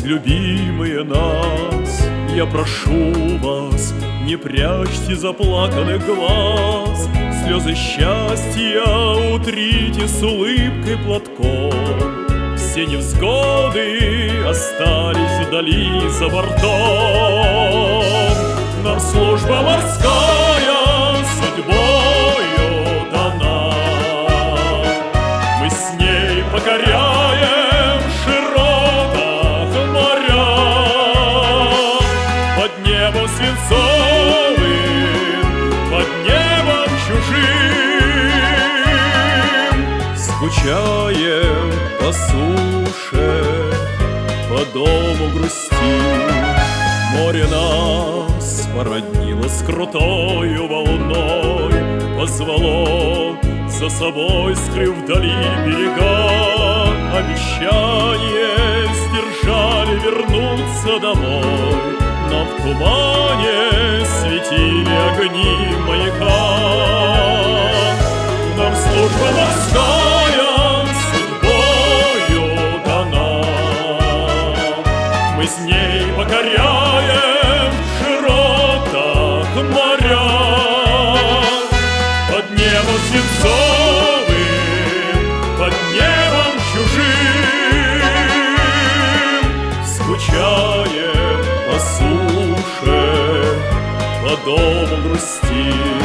любимые нас, я прошу вас, не прячьте заплаканных глаз, слезы счастья утрите с улыбкой платком. Все невзгоды остались вдали за бортом. Нам служба морская судьбою дана, мы с ней покоряем в широтах моря. Под небом свинцовым, под небом чужим скучаем по суше, по дому грустим. Море нас породнило с крутою волной, позвало за собой, скрыв вдали берега. Обещание сдержали вернуться домой, но в тумане светили огни маяка. Нам служба морская судьбою дана, мы с ней покоряем в широтах моря. Под небом свинцовым, под небом чужим скучаем по суше, по дому грустим.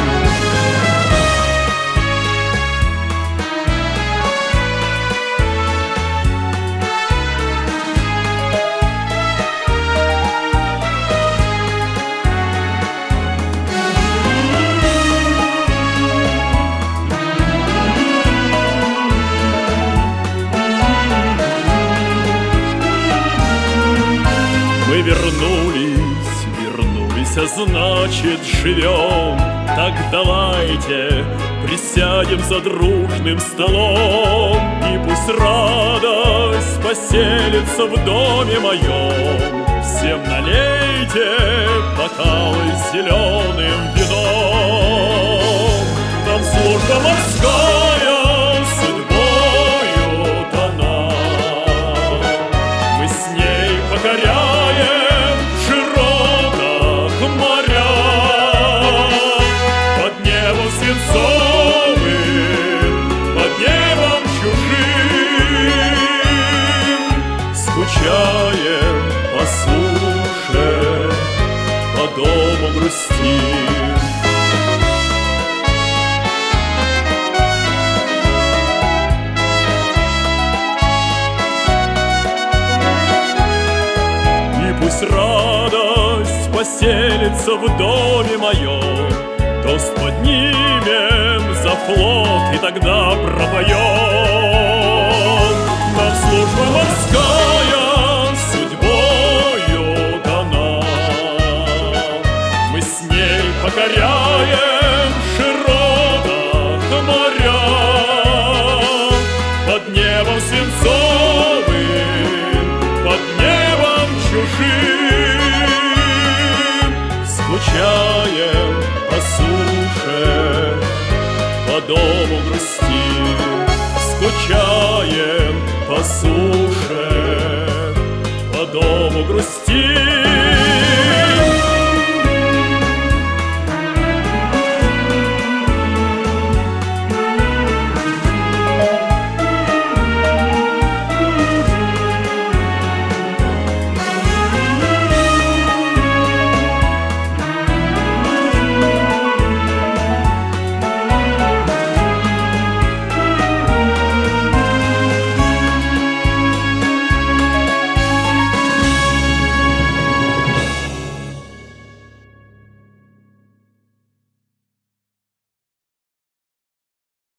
Мы вернулись, а значит живем. Так давайте присядем за дружным столом, и пусть радость поселится в доме моем. Всем налейте бокалы с зеленым вином. Нам служба морская судьбою дана, мы с ней покоряем в широтах моря. Под небом свинцовым, под небом чужим скучаем по суше, по дому грустим. Пусть радость поселится в доме моем, тост поднимем за флот и тогда пропоем. Нам служба морская судьбою дана, мы с ней покоряем в широтах моря. Под небом свинцовым, под небом чужим скучаем по суше, по дому грустим. Скучаем по суше, по дому грустим.